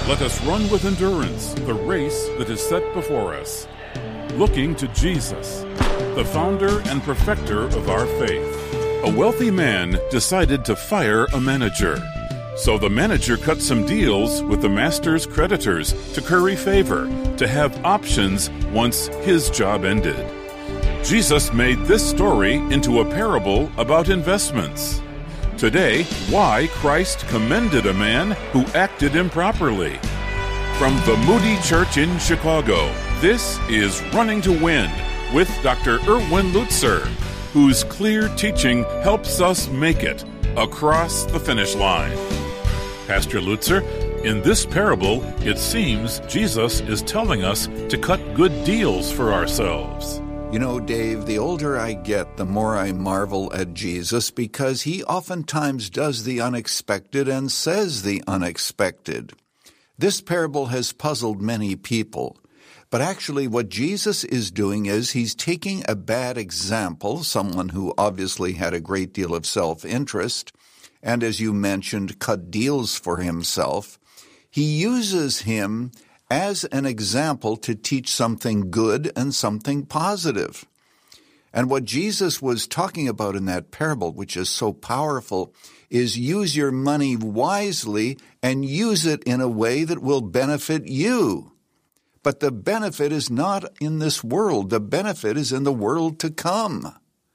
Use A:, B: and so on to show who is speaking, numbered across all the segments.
A: Let us run with endurance the race that is set before us, looking to Jesus, the founder and perfecter of our faith. A wealthy man decided to fire a manager. So the manager cut some deals with the master's creditors to curry favor, to have options once his job ended. Jesus made this story into a parable about investments. Today, why Christ commended a man who acted improperly. From the Moody Church in Chicago, this is Running to Win with Dr. Erwin Lutzer, whose clear teaching helps us make it across the finish line. Pastor Lutzer, in this parable, it seems Jesus is telling us to cut good deals for ourselves.
B: You know, Dave, the older I get, the more I marvel at Jesus because he oftentimes does the unexpected and says the unexpected. This parable has puzzled many people. But actually what Jesus is doing is he's taking a bad example, someone who obviously had a great deal of self-interest, and as you mentioned, cut deals for himself. He uses him as an example to teach something good and something positive. And what Jesus was talking about in that parable, which is so powerful, is use your money wisely and use it in a way that will benefit you. But the benefit is not in this world. The benefit is in the world to come.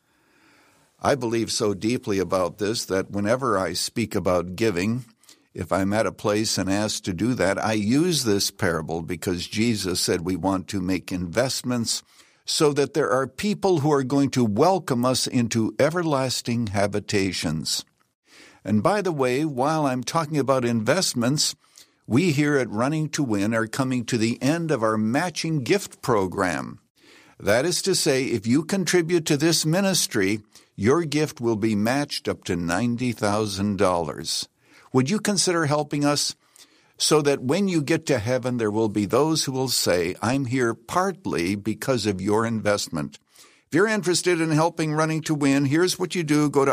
B: I believe so deeply about this that whenever I speak about giving, if I'm at a place and asked to do that, I use this parable because Jesus said we want to make investments so that there are people who are going to welcome us into everlasting habitations. And by the way, while I'm talking about investments, we here at Running to Win are coming to the end of our matching gift program. That is to say, if you contribute to this ministry, your gift will be matched up to $90,000. Would you consider helping us so that when you get to heaven, there will be those who will say, I'm here partly because of your investment. If you're interested in helping Running to Win, here's what you do. Go to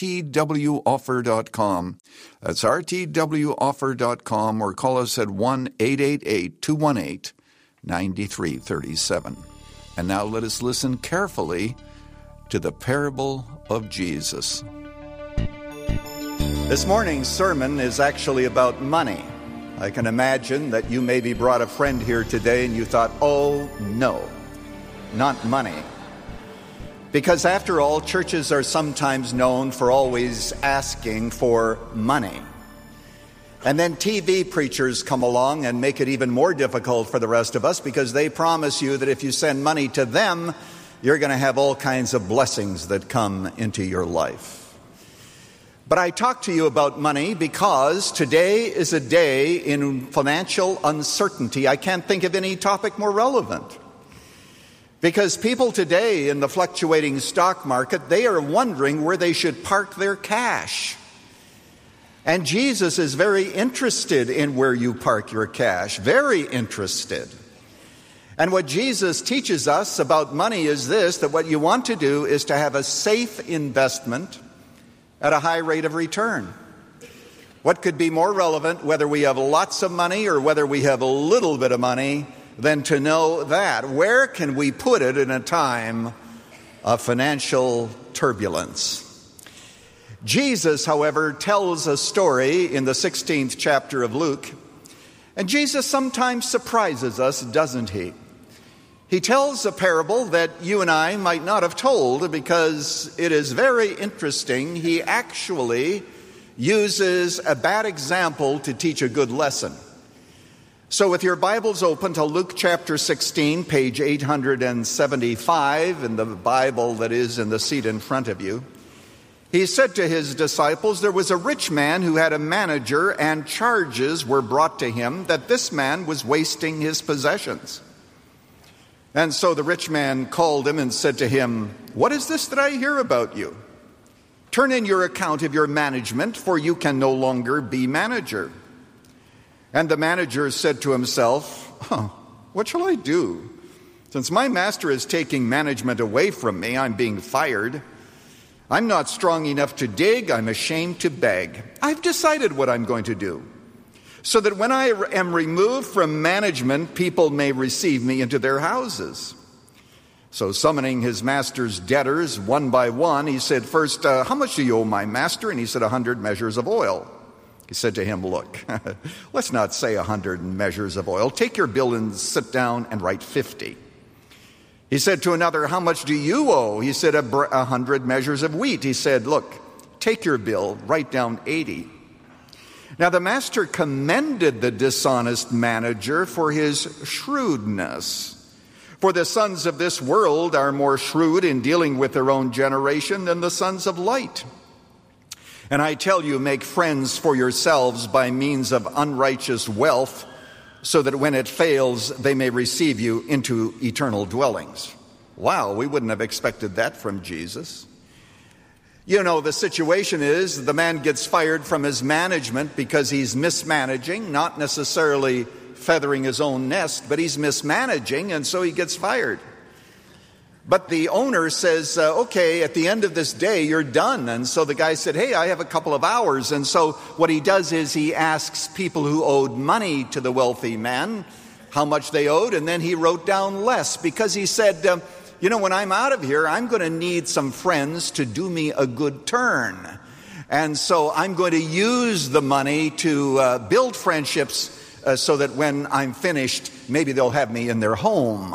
B: rtwoffer.com. That's rtwoffer.com, or call us at 1-888-218-9337. And now let us listen carefully to the parable of Jesus. This morning's sermon is actually about money. I can imagine that you maybe brought a friend here today and you thought, oh no, not money. Because after all, churches are sometimes known for always asking for money. And then TV preachers come along and make it even more difficult for the rest of us because they promise you that if you send money to them, you're going to have all kinds of blessings that come into your life. But I talk to you about money because today is a day in financial uncertainty. I can't think of any topic more relevant. Because people today in the fluctuating stock market, they are wondering where they should park their cash. And Jesus is very interested in where you park your cash, very interested. And what Jesus teaches us about money is this, that what you want to do is to have a safe investment at a high rate of return. What could be more relevant, whether we have lots of money or whether we have a little bit of money, than to know that? Where can we put it in a time of financial turbulence? Jesus, however, tells a story in the 16th chapter of Luke, and Jesus sometimes surprises us, doesn't he? He tells a parable that you and I might not have told because it is very interesting. He actually uses a bad example to teach a good lesson. So with your Bibles open to Luke chapter 16, page 875 in the Bible that is in the seat in front of you, he said to his disciples, there was a rich man who had a manager, and charges were brought to him that this man was wasting his possessions. And so the rich man called him and said to him, what is this that I hear about you? Turn in your account of your management, for you can no longer be manager. And the manager said to himself, what shall I do? Since my master is taking management away from me, I'm being fired. I'm not strong enough to dig, I'm ashamed to beg. I've decided what I'm going to do. so that when I am removed from management, people may receive me into their houses." So summoning his master's debtors one by one, he said, "First, how much do you owe my master?" And he said, 100 measures of oil. He said to him, "Look, let's not say 100 measures of oil. Take your bill and sit down and write 50. He said to another, "How much do you owe?" He said, 100 measures of wheat. He said, "Look, take your bill, write down 80. Now the master commended the dishonest manager for his shrewdness. For the sons of this world are more shrewd in dealing with their own generation than the sons of light. And I tell you, make friends for yourselves by means of unrighteous wealth, so that when it fails, they may receive you into eternal dwellings." Wow, we wouldn't have expected that from Jesus. You know, the situation is the man gets fired from his management because he's mismanaging, not necessarily feathering his own nest, but he's mismanaging, and so he gets fired. But the owner says, "Okay, at the end of this day, you're done." And so the guy said, "Hey, I have a couple of hours." And so what he does is he asks people who owed money to the wealthy man how much they owed, and then he wrote down less because he said, when I'm out of here, I'm going to need some friends to do me a good turn. And so I'm going to use the money to build friendships so that when I'm finished, maybe they'll have me in their home.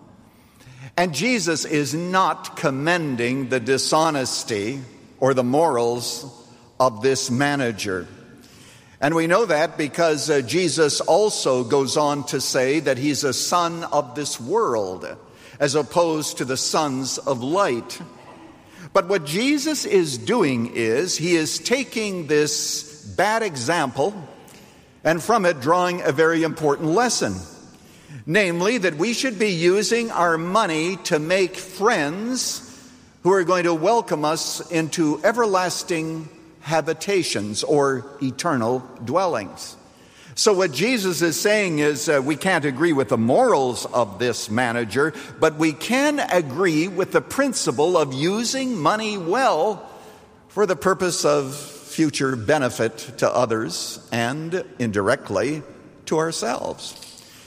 B: And Jesus is not commending the dishonesty or the morals of this manager. And we know that because Jesus also goes on to say that he's a son of this world, as opposed to the sons of light. But what Jesus is doing is he is taking this bad example and from it drawing a very important lesson. Namely, that we should be using our money to make friends who are going to welcome us into everlasting habitations or eternal dwellings. So what Jesus is saying is we can't agree with the morals of this manager, but we can agree with the principle of using money well for the purpose of future benefit to others and indirectly to ourselves.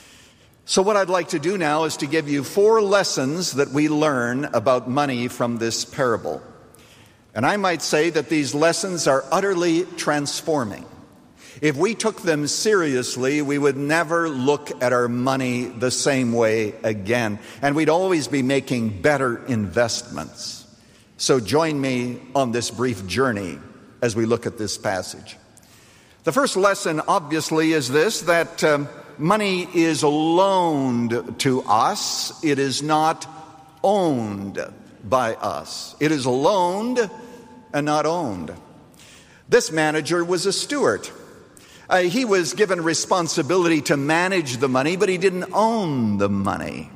B: So what I'd like to do now is to give you 4 lessons that we learn about money from this parable. And I might say that these lessons are utterly transforming. If we took them seriously, we would never look at our money the same way again. And we'd always be making better investments. So join me on this brief journey as we look at this passage. The first lesson, obviously, is this, that money is loaned to us. It is not owned by us. It is loaned and not owned. This manager was a steward. He was given responsibility to manage the money, but he didn't own the money.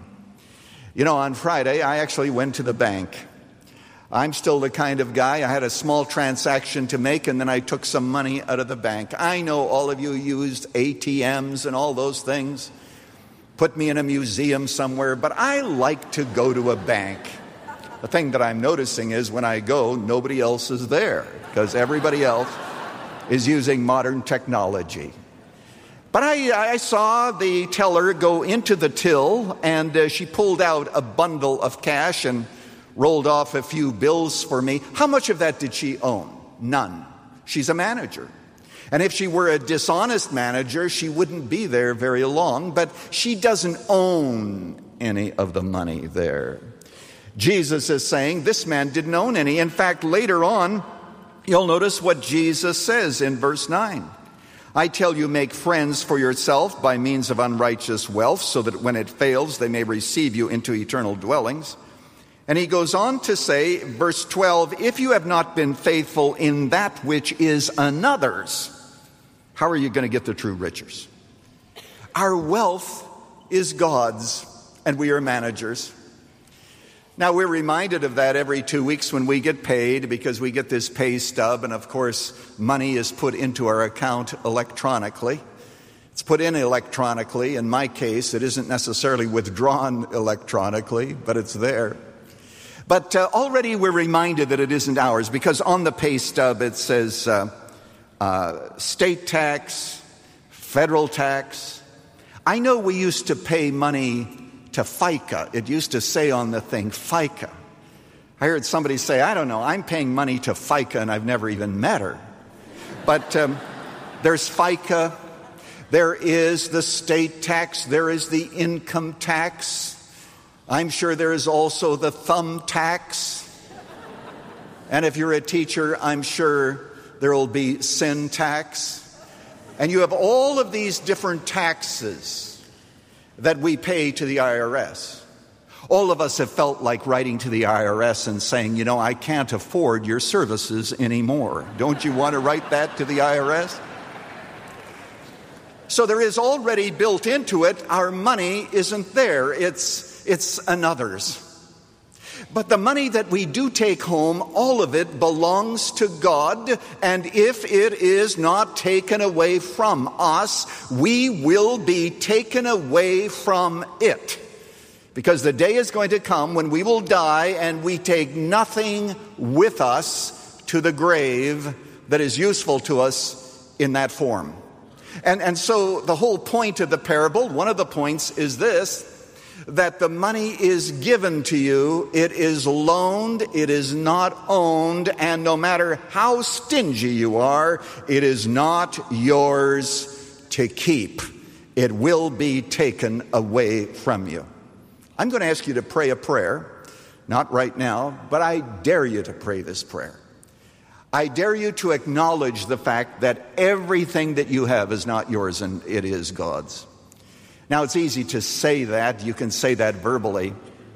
B: On Friday, I actually went to the bank. I'm still the kind of guy, I had a small transaction to make, and then I took some money out of the bank. I know all of you used ATMs and all those things. Put me in a museum somewhere, but I like to go to a bank. The thing that I'm noticing is when I go, nobody else is there, because everybody else is using modern technology. But I saw the teller go into the till, and she pulled out a bundle of cash and rolled off a few bills for me. How much of that did she own? None. She's a manager. And if she were a dishonest manager, she wouldn't be there very long, but she doesn't own any of the money there. Jesus is saying this man didn't own any. In fact, later on, you'll notice what Jesus says in verse 9. I tell you, make friends for yourself by means of unrighteous wealth, so that when it fails, they may receive you into eternal dwellings. And he goes on to say, verse 12, if you have not been faithful in that which is another's, how are you going to get the true riches? Our wealth is God's, and we are managers. Now, we're reminded of that every 2 weeks when we get paid, because we get this pay stub, and of course, money is put into our account electronically. It's put in electronically. In my case, it isn't necessarily withdrawn electronically, but it's there. But already we're reminded that it isn't ours, because on the pay stub it says state tax, federal tax. I know we used to pay money to FICA. It used to say on the thing, FICA. I heard somebody say, I don't know, I'm paying money to FICA and I've never even met her. But there's FICA, there is the state tax, there is the income tax. I'm sure there is also the thumb tax. And if you're a teacher, I'm sure there will be sin tax. And you have all of these different taxes that we pay to the IRS. All of us have felt like writing to the IRS and saying, you know, I can't afford your services anymore. Don't you want to write that to the IRS? So there is already built into it, our money isn't there. It's another's. But the money that we do take home, all of it belongs to God, and if it is not taken away from us, we will be taken away from it. Because the day is going to come when we will die and we take nothing with us to the grave that is useful to us in that form. And so the whole point of the parable, one of the points is this, that the money is given to you, it is loaned, it is not owned, and no matter how stingy you are, it is not yours to keep. It will be taken away from you. I'm going to ask you to pray a prayer, not right now, but I dare you to pray this prayer. I dare you to acknowledge the fact that everything that you have is not yours and it is God's. Now, it's easy to say that. You can say that verbally.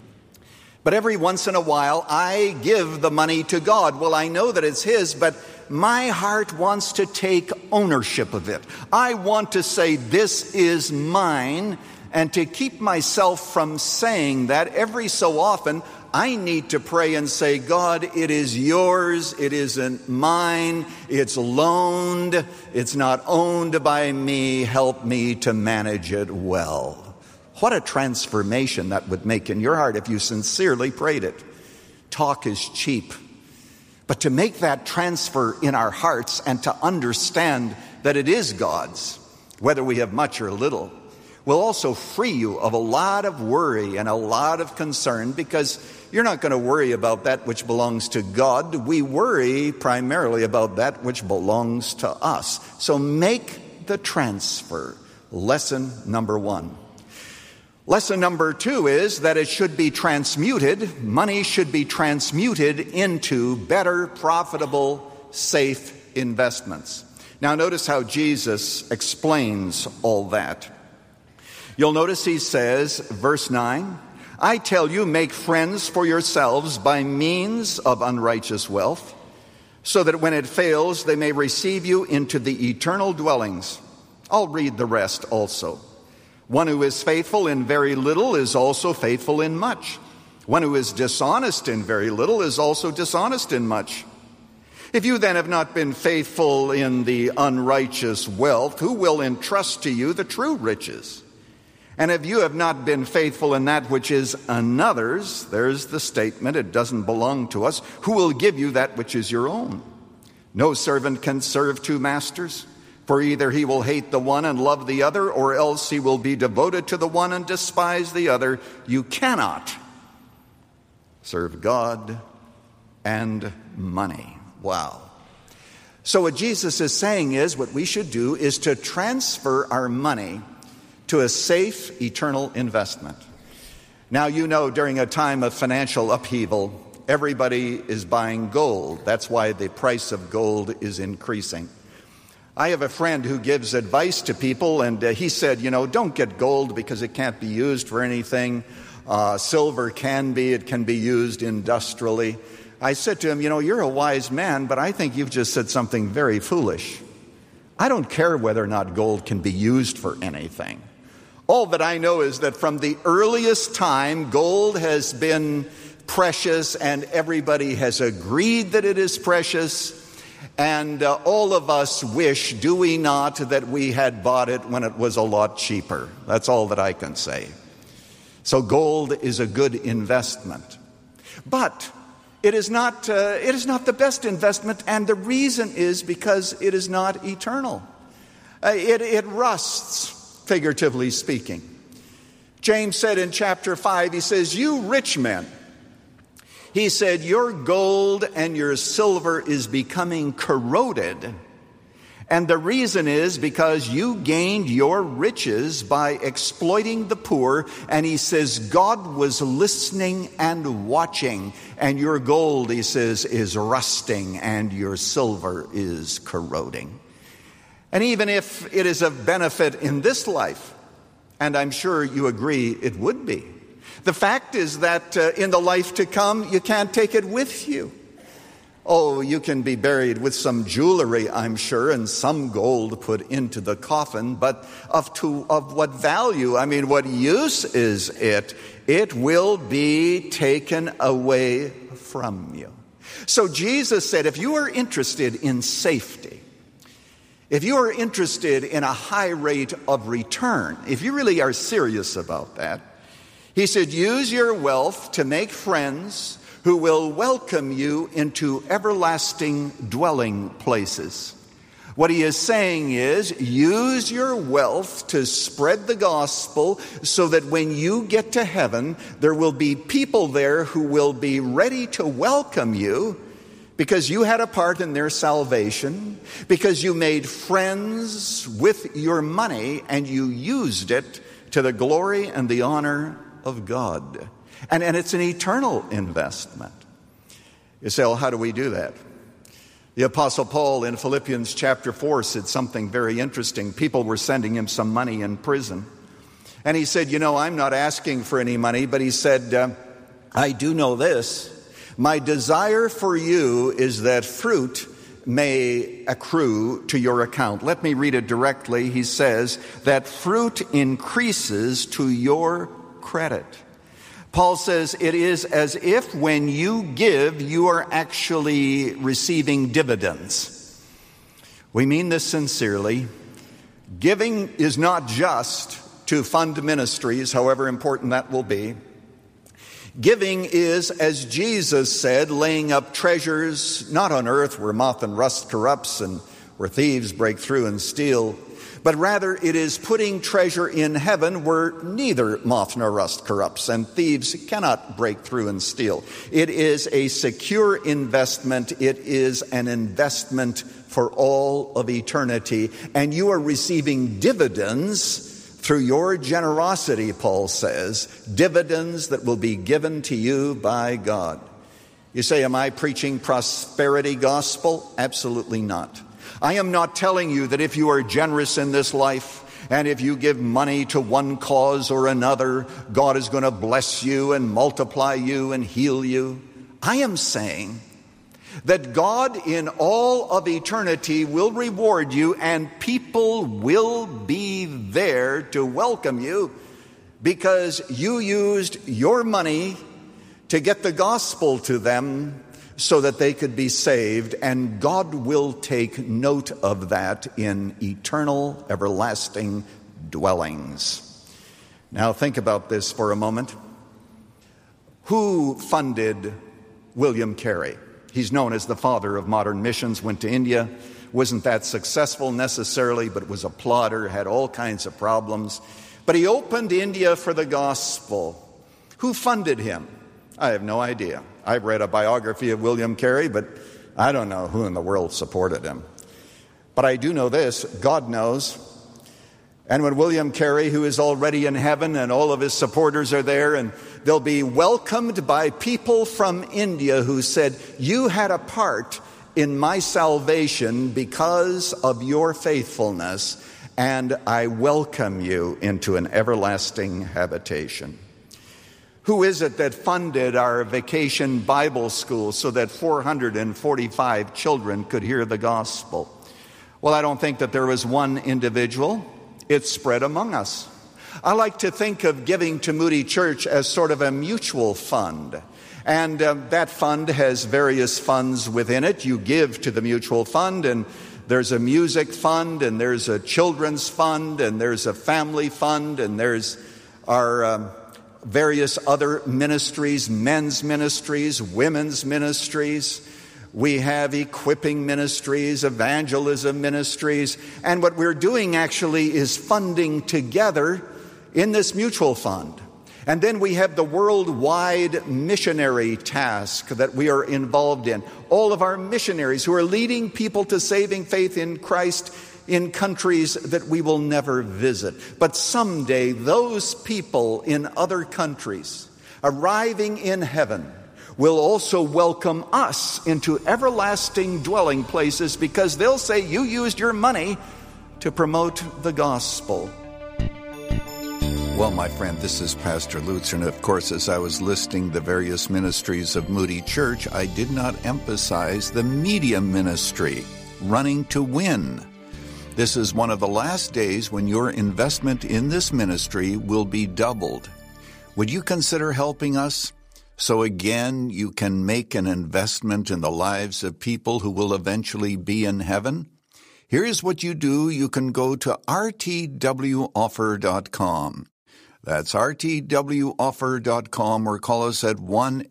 B: But every once in a while, I give the money to God. Well, I know that it's His, but my heart wants to take ownership of it. I want to say, this is mine. And to keep myself from saying that, every so often, I need to pray and say, God, it is yours, it isn't mine, it's loaned, it's not owned by me, help me to manage it well. What a transformation that would make in your heart if you sincerely prayed it. Talk is cheap. But to make that transfer in our hearts and to understand that it is God's, whether we have much or little, will also free you of a lot of worry and a lot of concern, because you're not going to worry about that which belongs to God. We worry primarily about that which belongs to us. So make the transfer. Lesson number 1. Lesson number 2 is that it should be transmuted. Money should be transmuted into better, profitable, safe investments. Now notice how Jesus explains all that. You'll notice he says, verse 9, I tell you, make friends for yourselves by means of unrighteous wealth, so that when it fails, they may receive you into the eternal dwellings. I'll read the rest also. One who is faithful in very little is also faithful in much. One who is dishonest in very little is also dishonest in much. If you then have not been faithful in the unrighteous wealth, who will entrust to you the true riches? And if you have not been faithful in that which is another's, there's the statement, it doesn't belong to us, who will give you that which is your own? No servant can serve 2 masters, for either he will hate the one and love the other, or else he will be devoted to the one and despise the other. You cannot serve God and money. Wow. So what Jesus is saying is, what we should do is to transfer our money to a safe, eternal investment. Now, you know, during a time of financial upheaval, everybody is buying gold. That's why the price of gold is increasing. I have a friend who gives advice to people, and he said, you know, don't get gold because it can't be used for anything. Silver can be. It can be used industrially. I said to him, you know, you're a wise man, but I think you've just said something very foolish. I don't care whether or not gold can be used for anything. All that I know is that from the earliest time, gold has been precious, and everybody has agreed that it is precious. And all of us wish, do we not, that we had bought it when it was a lot cheaper. That's all that I can say. So gold is a good investment. But it is not the best investment, and the reason is because it is not eternal. It rusts, figuratively speaking. James said in chapter 5, he says, "You rich men," he said, "your gold and your silver is becoming corroded. And the reason is because you gained your riches by exploiting the poor." And he says, God was listening and watching. And your gold, he says, is rusting and your silver is corroding. And even if it is of benefit in this life, and I'm sure you agree it would be, the fact is that in the life to come, you can't take it with you. Oh, you can be buried with some jewelry, I'm sure, and some gold put into the coffin, but of what value? I mean, what use is it? It will be taken away from you. So Jesus said, if you are interested in safety, if you are interested in a high rate of return, if you really are serious about that, he said, use your wealth to make friends who will welcome you into everlasting dwelling places. What he is saying is, use your wealth to spread the gospel so that when you get to heaven, there will be people there who will be ready to welcome you because you had a part in their salvation, because you made friends with your money and you used it to the glory and the honor of God. And it's an eternal investment. You say, well, how do we do that? The Apostle Paul in Philippians chapter 4 said something very interesting. People were sending him some money in prison. And he said, I'm not asking for any money, but he said, I do know this. My desire for you is that fruit may accrue to your account. Let me read it directly. He says that fruit increases to your credit. Paul says it is as if when you give, you are actually receiving dividends. We mean this sincerely. Giving is not just to fund ministries, however important that will be. Giving is, as Jesus said, laying up treasures not on earth where moth and rust corrupts and where thieves break through and steal, but rather it is putting treasure in heaven where neither moth nor rust corrupts and thieves cannot break through and steal. It is a secure investment. It is an investment for all of eternity. And you are receiving dividends through your generosity, Paul says, dividends that will be given to you by God. You say, am I preaching prosperity gospel? Absolutely not. I am not telling you that if you are generous in this life and if you give money to one cause or another, God is going to bless you and multiply you and heal you. I am saying that God in all of eternity will reward you and people will be there to welcome you because you used your money to get the gospel to them so that they could be saved, and God will take note of that in eternal, everlasting dwellings. Now think about this for a moment. Who funded William Carey? He's known as the father of modern missions, went to India, wasn't that successful necessarily, but was a plotter, had all kinds of problems. But he opened India for the gospel. Who funded him? I have no idea. I've read a biography of William Carey, but I don't know who in the world supported him. But I do know this, God knows. And when William Carey, who is already in heaven, and all of his supporters are there, and they'll be welcomed by people from India who said, you had a part in my salvation because of your faithfulness, and I welcome you into an everlasting habitation. Who is it that funded our vacation Bible school so that 445 children could hear the gospel? Well, I don't think that there was one individual. It's spread among us. I like to think of giving to Moody Church as sort of a mutual fund. And that fund has various funds within it. You give to the mutual fund, and there's a music fund, and there's a children's fund, and there's a family fund, and there's our various other ministries, men's ministries, women's ministries. We have equipping ministries, evangelism ministries, and what we're doing actually is funding together in this mutual fund. And then we have the worldwide missionary task that we are involved in. All of our missionaries who are leading people to saving faith in Christ in countries that we will never visit. But someday those people in other countries arriving in heaven will also welcome us into everlasting dwelling places because they'll say, you used your money to promote the gospel. Well, my friend, this is Pastor Lutzer, and of course, as I was listing the various ministries of Moody Church, I did not emphasize the media ministry, Running to Win. This is one of the last days when your investment in this ministry will be doubled. Would you consider helping us? So again, you can make an investment in the lives of people who will eventually be in heaven. Here's what you do. You can go to rtwoffer.com. That's rtwoffer.com, or call us at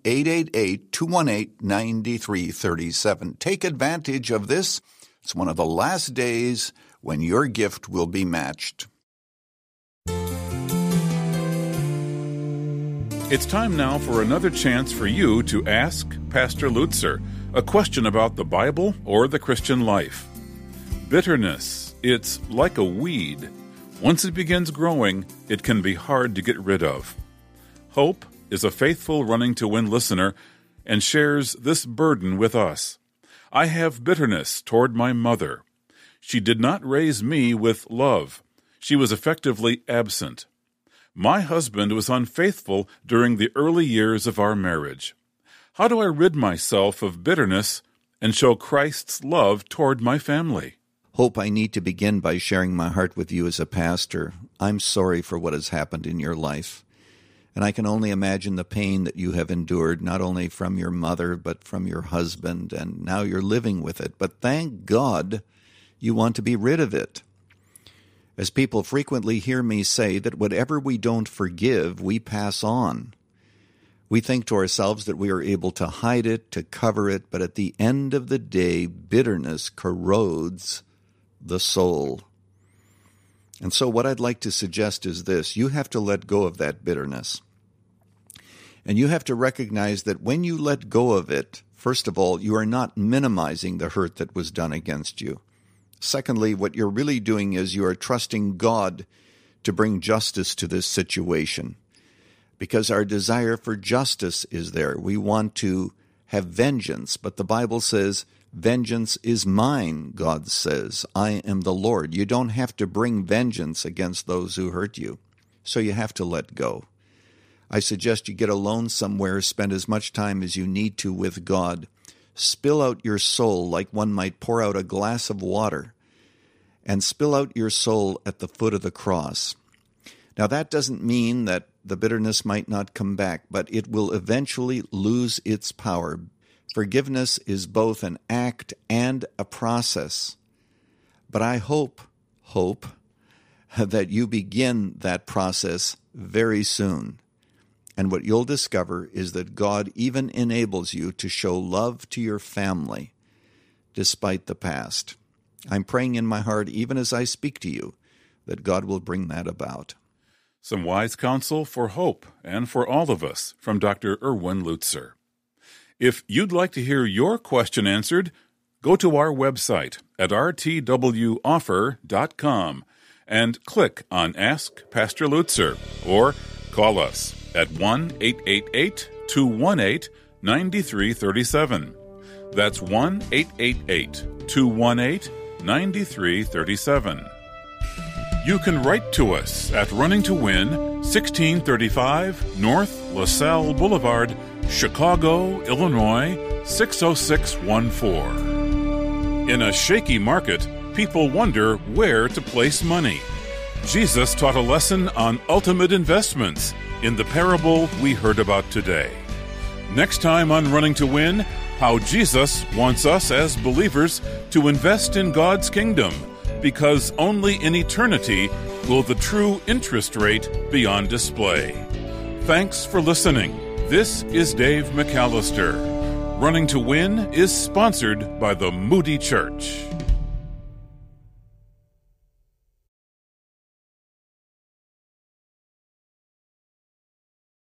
B: 1-888-218-9337. Take advantage of this. It's one of the last days when your gift will be matched.
A: It's time now for another chance for you to ask Pastor Lutzer a question about the Bible or the Christian life. Bitterness, it's like a weed. Once it begins growing, it can be hard to get rid of. Hope is a faithful Running to Win listener and shares this burden with us. I have bitterness toward my mother. She did not raise me with love. She was effectively absent. My husband was unfaithful during the early years of our marriage. How do I rid myself of bitterness and show Christ's love toward my family?
B: Hope, I need to begin by sharing my heart with you as a pastor. I'm sorry for what has happened in your life. And I can only imagine the pain that you have endured, not only from your mother, but from your husband, and now you're living with it. But thank God you want to be rid of it. As people frequently hear me say that whatever we don't forgive, we pass on. We think to ourselves that we are able to hide it, to cover it, but at the end of the day, bitterness corrodes the soul. And so what I'd like to suggest is this: you have to let go of that bitterness. And you have to recognize that when you let go of it, first of all, you are not minimizing the hurt that was done against you. Secondly, what you're really doing is you are trusting God to bring justice to this situation, because our desire for justice is there. We want to have vengeance, but the Bible says, vengeance is mine, God says. I am the Lord. You don't have to bring vengeance against those who hurt you, so you have to let go. I suggest you get alone somewhere, spend as much time as you need to with God. Spill out your soul like one might pour out a glass of water, and spill out your soul at the foot of the cross. Now, that doesn't mean that the bitterness might not come back, but it will eventually lose its power. Forgiveness is both an act and a process. But I hope that you begin that process very soon. And what you'll discover is that God even enables you to show love to your family despite the past. I'm praying in my heart, even as I speak to you, that God will bring that about.
A: Some wise counsel for hope and for all of us from Dr. Erwin Lutzer. If you'd like to hear your question answered, go to our website at rtwoffer.com and click on Ask Pastor Lutzer, or call us at 1-888-218-9337. That's 1-888-218-9337. You can write to us at Running to Win, 1635 North LaSalle Boulevard, Chicago, Illinois, 60614. In a shaky market, people wonder where to place money. Jesus taught a lesson on ultimate investments in the parable we heard about today. Next time on Running to Win, how Jesus wants us as believers to invest in God's kingdom, because only in eternity will the true interest rate be on display. Thanks for listening. This is Dave McAllister. Running to Win is sponsored by the Moody Church.